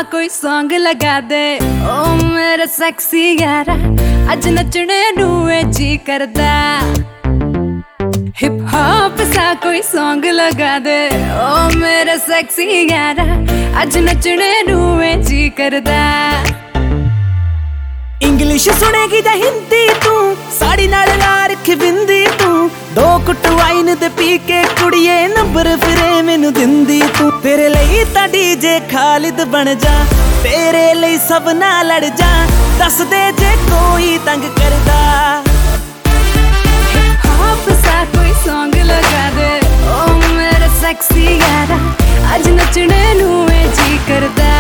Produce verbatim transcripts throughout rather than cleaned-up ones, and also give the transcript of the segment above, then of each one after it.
कोई सॉन्ग लगा दे ओ मेरा सेक्सी यारा अज नचने नूए जी करदा हिप हॉप सा कोई सॉन्ग लगा दे ओ मेरा सेक्सी यारा अज नचने नूए जी करदा इंग्लिश सुनेगी जा हिंदी तू साड़ी नाल ला रखी बिंदी तू दो कुट वाइन दे पी के कुड़िए नंबर फिरे मैनू दिंदी तू तेरे लिए तां डीजे खालिद बन जा तेरे लिए सब ना लड़ जा दस दे जे कोई तंग करदा हिप हॉप सा कोई सॉन्ग लगा दे ओ मेरा सेक्सी यारा अज नचने नूए जी करदा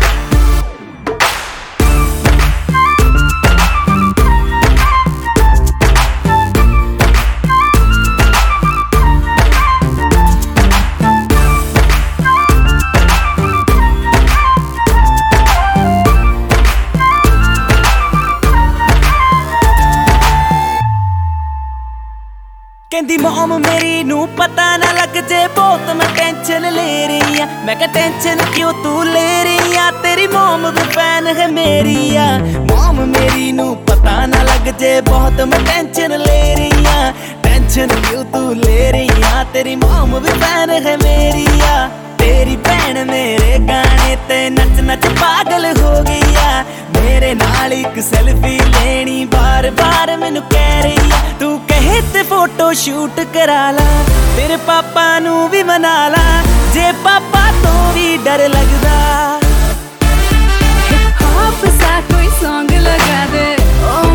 कहंदी मॉम मेरी नू पता ना लग जे बहुत मैं टेंशन ले रही आ मैं कहा टेंशन क्यों तू ले रही आ तेरी मॉम भी फैन है मेरी आ मॉम मेरी नू पता ना लग जे बहुत मैं टेंशन ले रही आ टेंशन क्यों तू ले रही आ तेरी मॉम भी फैन है मेरी आ तेरी भैन मेरे गाने ते नच नच पागल हो गई आ मेरे नाल एक सेल्फी लेनी बार बार मैनू कह रही आ तू कहे ते फोटो शूट करा ला तेरे पापा नू भी मना ला जे पापा तो भी डर लगदा हिप हॉप सा कोई सॉन्ग लगा दे ओ